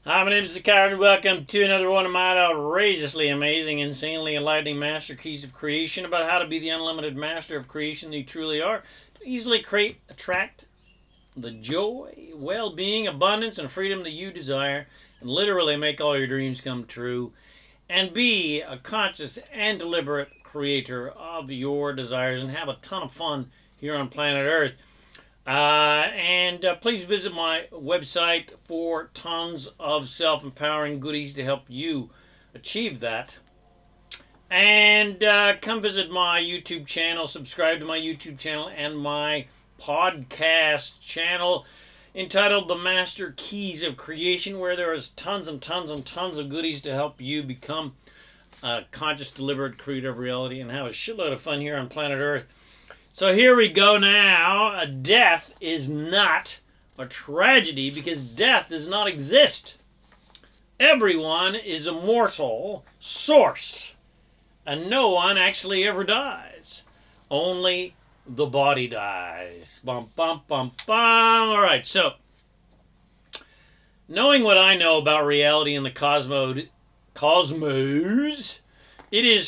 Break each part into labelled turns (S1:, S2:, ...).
S1: Hi, my name is Zakar, and welcome to another one of my outrageously amazing, insanely enlightening master keys of creation about how to be the unlimited master of creation that you truly are, to easily create, attract the joy, well-being, abundance, and freedom that you desire, and literally make all your dreams come true, and be a conscious and deliberate creator of your desires, and have a ton of fun here on planet Earth. And please visit my website for tons of self-empowering goodies to help you achieve that. And come visit my YouTube channel, subscribe to my YouTube channel and my podcast channel entitled The Master Keys of Creation, where there is tons and tons and tons of goodies to help you become a conscious, deliberate creator of reality and have a shitload of fun here on planet Earth. So here we go now. Death is not a tragedy because death does not exist. Everyone is immortal source, and no one actually ever dies. Only the body dies. Bum, bum, bum, bum. All right, so knowing what I know about reality in the cosmos, it is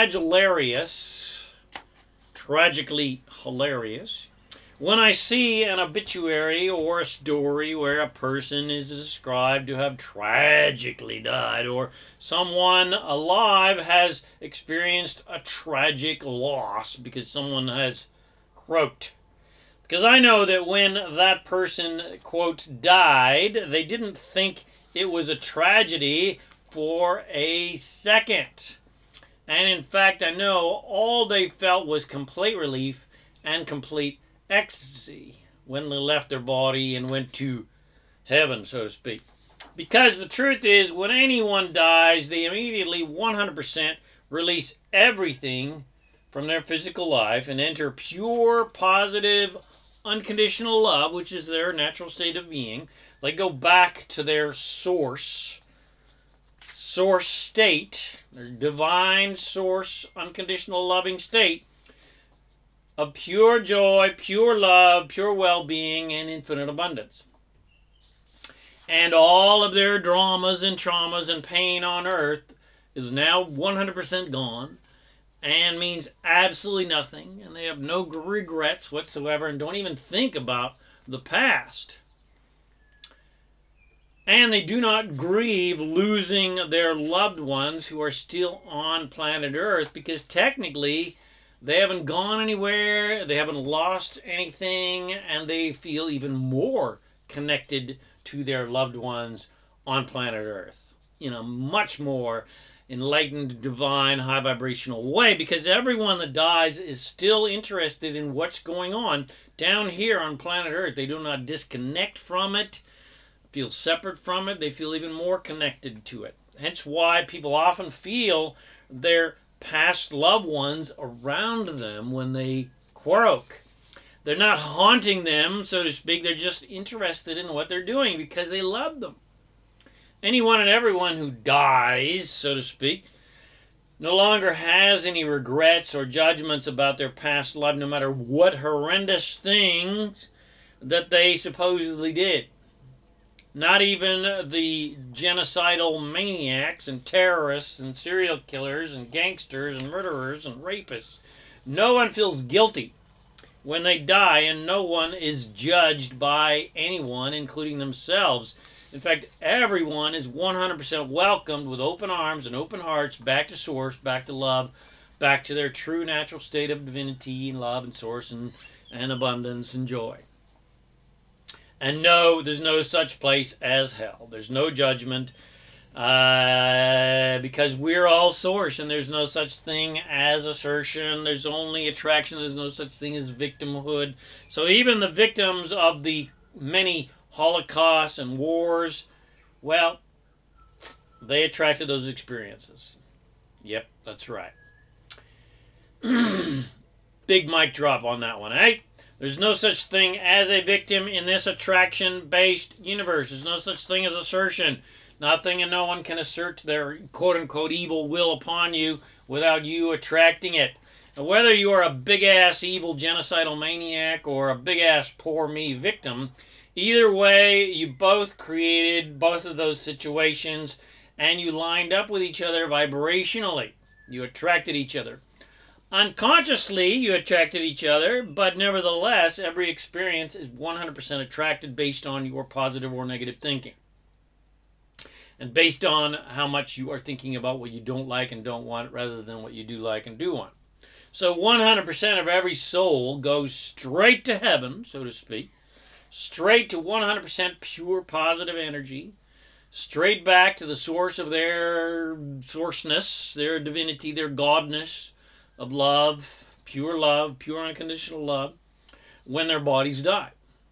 S1: tragically hilarious when I see an obituary or a story where a person is described to have tragically died, or someone alive has experienced a tragic loss because someone has croaked. Because I know that when that person, quote, died, they didn't think it was a tragedy for a second. And in fact, I know all they felt was complete relief and complete ecstasy when they left their body and went to heaven, so to speak. Because the truth is, when anyone dies, they immediately 100% release everything from their physical life and enter pure, positive, unconditional love, which is their natural state of being. They go back to their source state, their divine source, unconditional loving state of pure joy, pure love, pure well-being, and infinite abundance. And all of their dramas and traumas and pain on earth is now 100% gone and means absolutely nothing, and they have no regrets whatsoever and don't even think about the past. And they do not grieve losing their loved ones who are still on planet Earth, because technically they haven't gone anywhere, they haven't lost anything, and they feel even more connected to their loved ones on planet Earth in a much more enlightened, divine, high vibrational way, because everyone that dies is still interested in what's going on down here on planet Earth. They do not disconnect from it, feel separate from it. They feel even more connected to it. Hence why people often feel their past loved ones around them when they croak. They're not haunting them, so to speak. They're just interested in what they're doing because they love them. Anyone and everyone who dies, so to speak, no longer has any regrets or judgments about their past life, no matter what horrendous things that they supposedly did. Not even the genocidal maniacs and terrorists and serial killers and gangsters and murderers and rapists. No one feels guilty when they die, and no one is judged by anyone, including themselves. In fact, everyone is 100% welcomed with open arms and open hearts back to source, back to love, back to their true natural state of divinity and love and source and abundance and joy. And no, there's no such place as hell. There's no judgment because we're all source, and there's no such thing as assertion. There's only attraction. There's no such thing as victimhood. So even the victims of the many holocausts and wars, well, they attracted those experiences. Yep, that's right. Big mic drop on that one, eh? There's no such thing as a victim in this attraction-based universe. There's no such thing as assertion. Nothing and no one can assert their quote-unquote evil will upon you without you attracting it. And whether you are a big-ass evil genocidal maniac or a big-ass poor me victim, Either way, you both created both of those situations and you lined up with each other vibrationally. You attracted each other. Unconsciously, you attracted each other, but nevertheless, every experience is 100% attracted based on your positive or negative thinking. And based on how much you are thinking about what you don't like and don't want rather than what you do like and do want. So 100% of every soul goes straight to heaven, so to speak, straight to 100% pure positive energy, straight back to the source of their sourceness, their divinity, their godness of love, pure unconditional love, when their bodies die.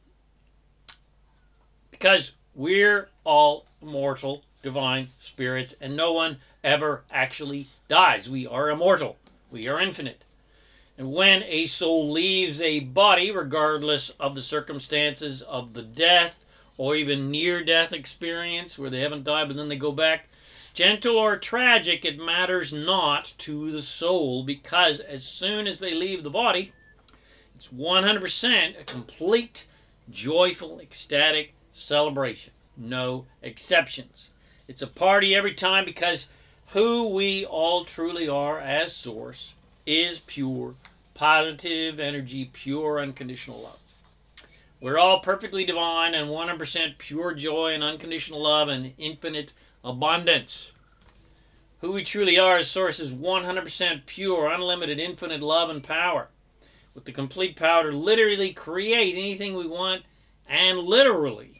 S1: Because we're all immortal, divine spirits, and no one ever actually dies. We are immortal. We are infinite. And when a soul leaves a body, regardless of the circumstances of the death or even near-death experience where they haven't died but then they go back, gentle or tragic, it matters not to the soul, because as soon as they leave the body, it's 100% a complete, joyful, ecstatic celebration. No exceptions. It's a party every time, because who we all truly are as Source is pure, positive energy, pure, unconditional love. We're all perfectly divine and 100% pure joy and unconditional love and infinite abundance. Who we truly are as Source is 100% pure, unlimited, infinite love and power, with the complete power to literally create anything we want and literally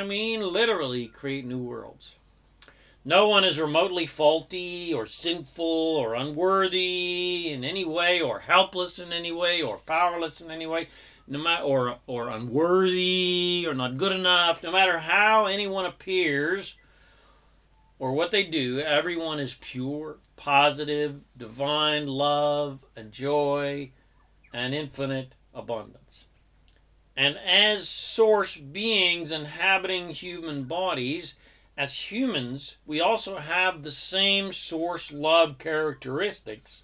S1: create new worlds. No one is remotely faulty or sinful or unworthy in any way, or helpless in any way, or powerless in any way, or unworthy or not good enough. No matter how anyone appears or what they do, everyone is pure, positive, divine love and joy and infinite abundance. And as Source beings inhabiting human bodies, as humans, we also have the same Source love characteristics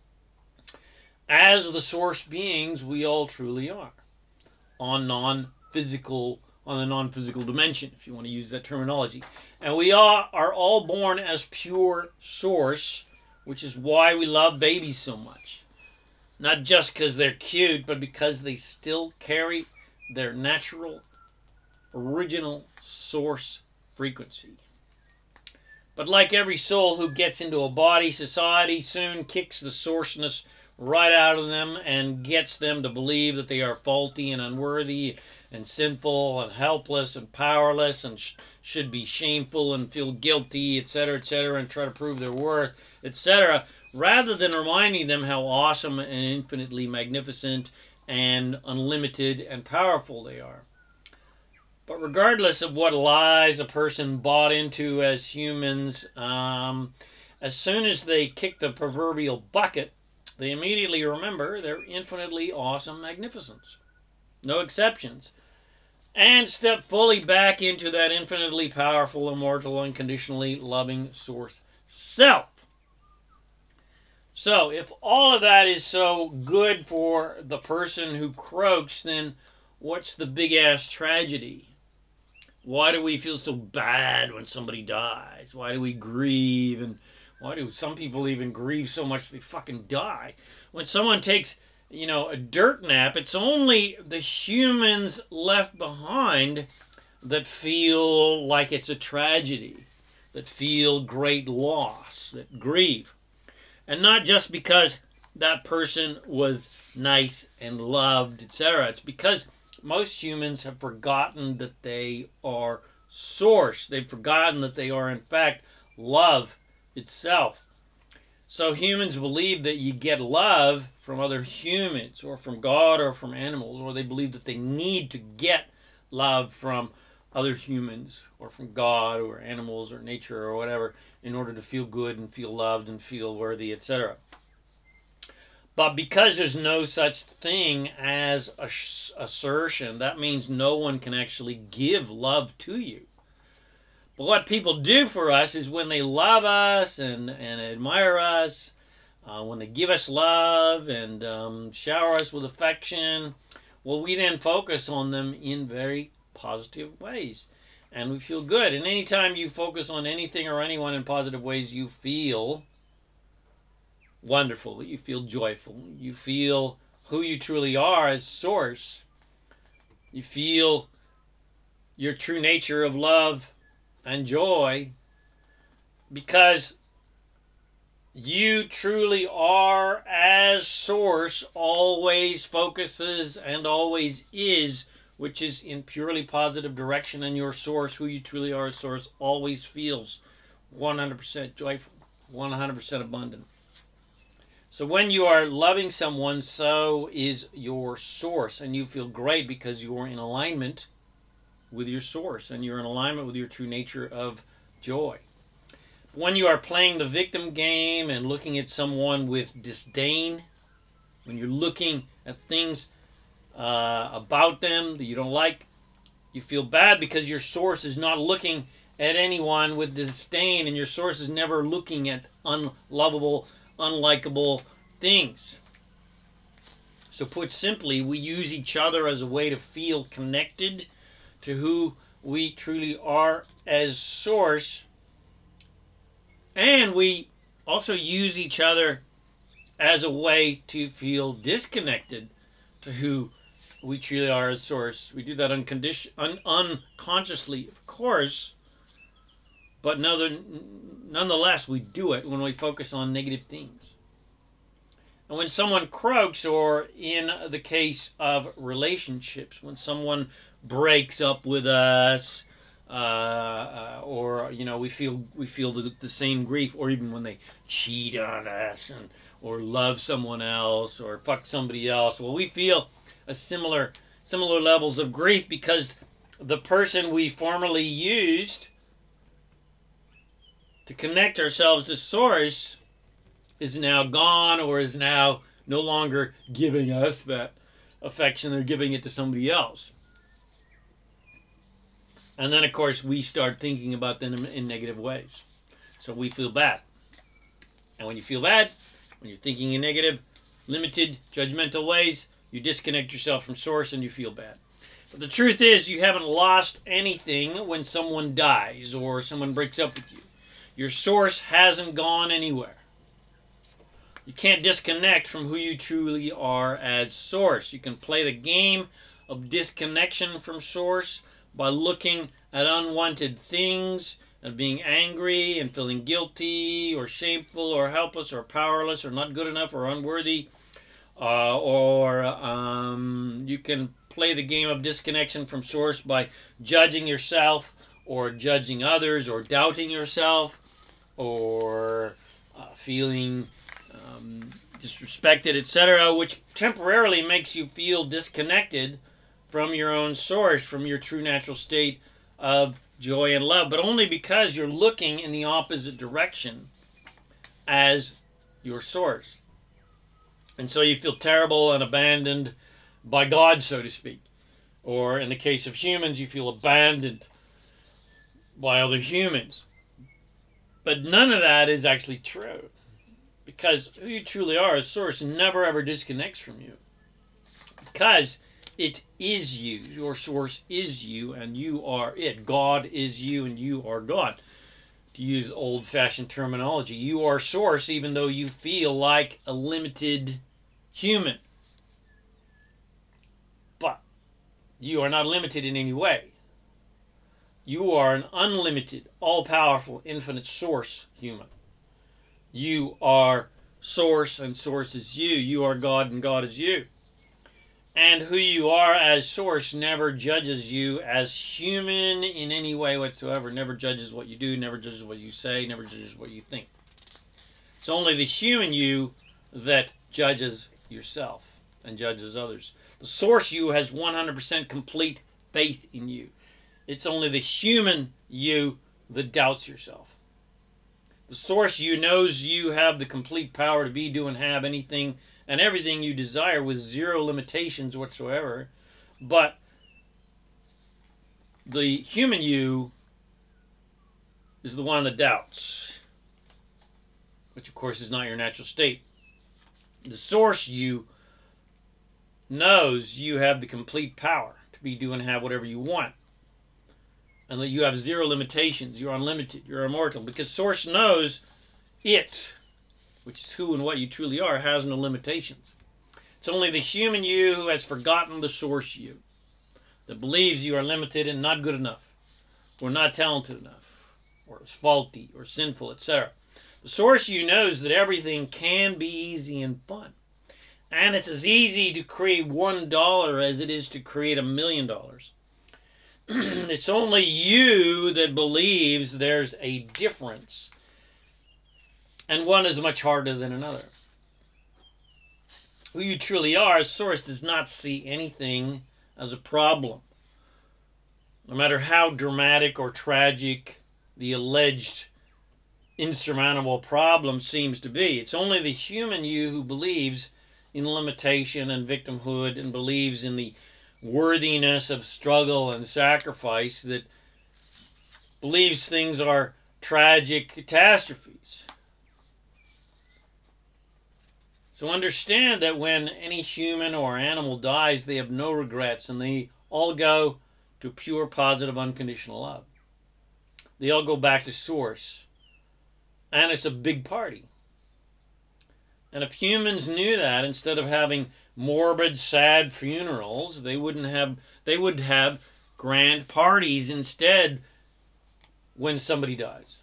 S1: as the Source beings we all truly are on the non-physical dimension, if you want to use that terminology. And we are all born as pure Source, which is why we love babies so much. Not just because they're cute, but because they still carry their natural, original Source frequency. But like every soul who gets into a body, society soon kicks the Sourceness right out of them and gets them to believe that they are faulty and unworthy and sinful and helpless and powerless and should be shameful and feel guilty, etc., and try to prove their worth, etc., rather than reminding them how awesome and infinitely magnificent and unlimited and powerful they are. But regardless of what lies a person bought into as humans, as soon as they kick the proverbial bucket, they immediately remember their infinitely awesome magnificence. No exceptions. And step fully back into that infinitely powerful, immortal, unconditionally loving Source self. So, if all of that is so good for the person who croaks, then what's the big-ass tragedy? Why do we feel so bad when somebody dies? Why do we grieve? And why do some people even grieve so much they fucking die? When someone takes, a dirt nap, it's only the humans left behind that feel like it's a tragedy, that feel great loss, that grieve. And not just because that person was nice and loved, etc. It's because most humans have forgotten that they are Source. They've forgotten that they are, in fact, love itself. So humans believe that you get love from other humans or from God or from animals, or they believe that they need to get love from other humans or from God or animals or nature or whatever in order to feel good and feel loved and feel worthy, etc. But because there's no such thing as assertion, that means no one can actually give love to you. But what people do for us is when they love us and admire us, when they give us love and shower us with affection, well, we then focus on them in very positive ways. And we feel good. And anytime you focus on anything or anyone in positive ways, you feel wonderful. You feel joyful. You feel who you truly are as source. You feel your true nature of love and joy, because you truly are as source always focuses and always is, which is in purely positive direction, and your source, who you truly are as source, always feels 100% joyful, 100% abundant. So when you are loving someone, so is your source, and you feel great because you are in alignment with your source, and you're in alignment with your true nature of joy. When you are playing the victim game and looking at someone with disdain, when you're looking at things about them that you don't like, you feel bad because your source is not looking at anyone with disdain, and your source is never looking at unlovable, unlikable things. So put simply, we use each other as a way to feel connected to who we truly are as source, and we also use each other as a way to feel disconnected to who we truly are as source. We do that unconsciously, of course, but nonetheless, we do it when we focus on negative things. And when someone croaks, or in the case of relationships, when someone breaks up with us, or we feel the same grief, or even when they cheat on us, or love someone else, or fuck somebody else, well, we feel a similar levels of grief, because the person we formerly used to connect ourselves to source is now gone, or is now no longer giving us that affection. They're giving it to somebody else. And then, of course, we start thinking about them in negative ways. So we feel bad. And when you feel bad, when you're thinking in negative, limited, judgmental ways, you disconnect yourself from source and you feel bad. But the truth is, you haven't lost anything when someone dies or someone breaks up with you. Your source hasn't gone anywhere. You can't disconnect from who you truly are as source. You can play the game of disconnection from source by looking at unwanted things and being angry and feeling guilty or shameful or helpless or powerless or not good enough or unworthy. You can play the game of disconnection from source by judging yourself or judging others or doubting yourself or feeling disrespected, etc., which temporarily makes you feel disconnected from your own source, from your true natural state of joy and love, but only because you're looking in the opposite direction as your source. And so you feel terrible and abandoned by God, so to speak. Or in the case of humans, you feel abandoned by other humans. But none of that is actually true, because who you truly are as source never ever disconnects from you, because it is you. Your source is you, and you are it. God is you, and you are God. To use old-fashioned terminology, you are source, even though you feel like a limited human. But you are not limited in any way. You are an unlimited, all-powerful, infinite source human. You are source, and source is you. You are God, and God is you. And who you are as source never judges you as human in any way whatsoever. Never judges what you do, never judges what you say, never judges what you think. It's only the human you that judges yourself and judges others. The source you has 100% complete faith in you. It's only the human you that doubts yourself. The source you knows you have the complete power to be, do, and have anything and everything you desire with zero limitations whatsoever. But the human you is the one that doubts, which of course is not your natural state. The source you knows you have the complete power to be, do, and have whatever you want. and that you have zero limitations. You're unlimited. You're immortal. Because Source knows it, which is who and what you truly are, has no limitations. It's only the human you who has forgotten the Source you, that believes you are limited and not good enough, or not talented enough, or is faulty, or sinful, etc. The Source you knows that everything can be easy and fun. And it's as easy to create $1 as it is to create $1 million. It's only you that believes there's a difference, and one is much harder than another. Who you truly are, Source does not see anything as a problem. No matter how dramatic or tragic the alleged insurmountable problem seems to be, it's only the human you who believes in limitation and victimhood and believes in the worthiness of struggle and sacrifice, that believes things are tragic catastrophes. So understand that when any human or animal dies, they have no regrets, and they all go to pure, positive, unconditional love. They all go back to Source, and it's a big party. And if humans knew that, instead of having morbid, sad funerals, they would have grand parties instead when somebody dies.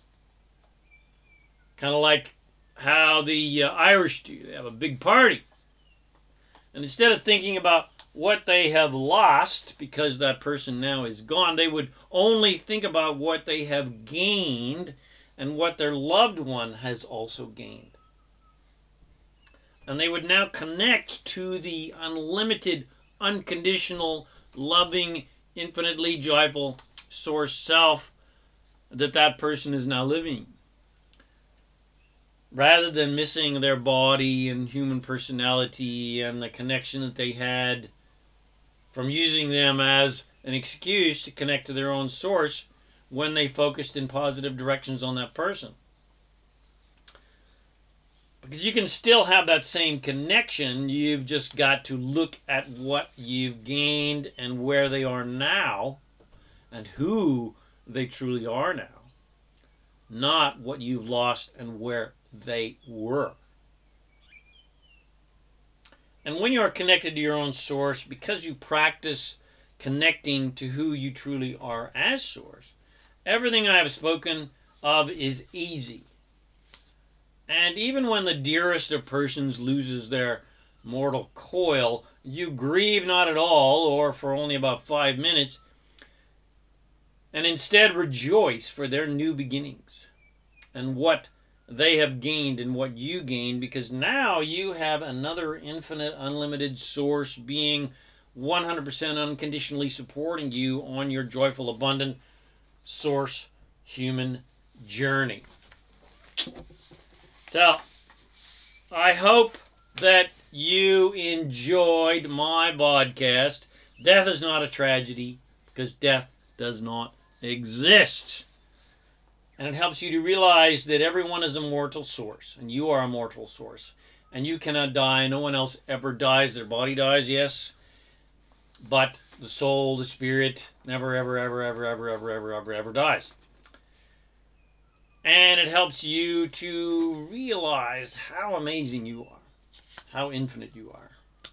S1: Kind of like how the Irish do. They have a big party. And instead of thinking about what they have lost because that person now is gone, they would only think about what they have gained and what their loved one has also gained. And they would now connect to the unlimited, unconditional, loving, infinitely joyful Source self that person is now living. Rather than missing their body and human personality and the connection that they had from using them as an excuse to connect to their own Source when they focused in positive directions on that person. Because you can still have that same connection, you've just got to look at what you've gained and where they are now and who they truly are now, not what you've lost and where they were. And when you are connected to your own Source, because you practice connecting to who you truly are as Source, everything I have spoken of is easy. And even when the dearest of persons loses their mortal coil, you grieve not at all, or for only about 5 minutes, and instead rejoice for their new beginnings and what they have gained and what you gained, because now you have another infinite, unlimited Source being 100% unconditionally supporting you on your joyful, abundant Source human journey. So, I hope that you enjoyed my podcast. Death is not a tragedy, because death does not exist. And it helps you to realize that everyone is a mortal Source, and you are a mortal Source. And you cannot die. No one else ever dies. Their body dies, yes. But the soul, the spirit, never, ever, ever, ever, ever, ever, ever, ever, ever dies. And it helps you to realize how amazing you are, how infinite you are.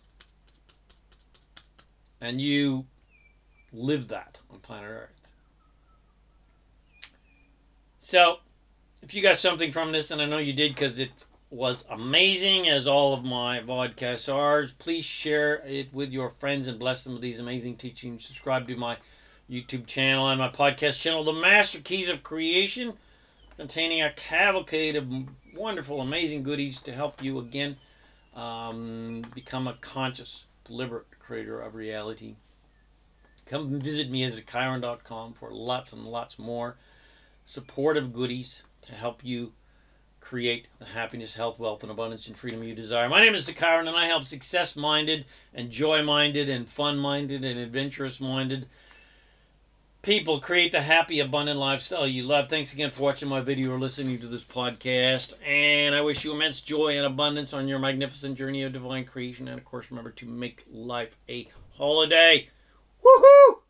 S1: And you live that on planet Earth. So, if you got something from this, and I know you did because it was amazing, as all of my podcasts are, please share it with your friends and bless them with these amazing teachings. Subscribe to my YouTube channel and my podcast channel, The Master Keys of Creation, containing a cavalcade of wonderful, amazing goodies to help you again become a conscious, deliberate creator of reality. Come visit me at ZaKaiRan.com for lots and lots more supportive goodies to help you create the happiness, health, wealth, and abundance and freedom you desire. My name is ZaKaiRan, and I help success-minded and joy-minded and fun-minded and adventurous-minded people create the happy, abundant lifestyle you love. Thanks again for watching my video or listening to this podcast. And I wish you immense joy and abundance on your magnificent journey of divine creation. And, of course, remember to make life a holiday. Woohoo!